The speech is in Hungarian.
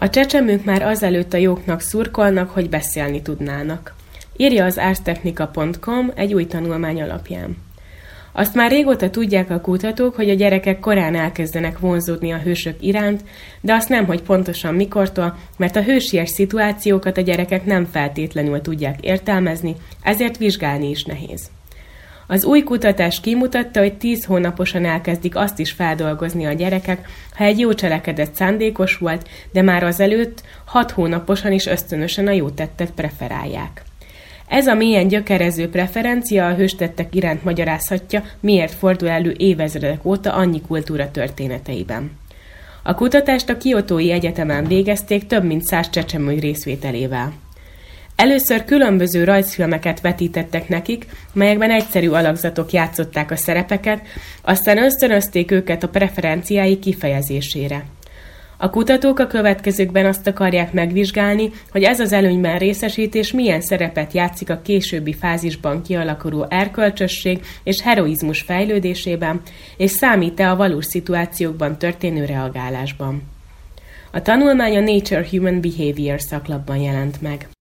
A csecsemők már azelőtt a jóknak szurkolnak, hogy beszélni tudnának. Írja az arstechnika.com egy új tanulmány alapján. Azt már régóta tudják a kutatók, hogy a gyerekek korán elkezdenek vonzódni a hősök iránt, de azt nem, hogy pontosan mikortól, mert a hősies szituációkat a gyerekek nem feltétlenül tudják értelmezni, ezért vizsgálni is nehéz. Az új kutatás kimutatta, hogy 10 hónaposan elkezdik azt is feldolgozni a gyerekek, ha egy jó cselekedet szándékos volt, de már azelőtt 6 hónaposan is ösztönösen a jó tettet preferálják. Ez a mélyen gyökerező preferencia a hőstettek iránt magyarázhatja, miért fordul elő évezredek óta annyi kultúra történeteiben. A kutatást a Kiotói Egyetemen végezték több mint 100 csecsemő részvételével. Először különböző rajzfilmeket vetítettek nekik, melyekben egyszerű alakzatok játszották a szerepeket, aztán ösztönözték őket a preferenciái kifejezésére. A kutatók a következőkben azt akarják megvizsgálni, hogy ez az előnyben részesítés milyen szerepet játszik a későbbi fázisban kialakuló erkölcsösség és heroizmus fejlődésében, és számít-e a valós szituációkban történő reagálásban. A tanulmány a Nature Human Behavior szaklapban jelent meg.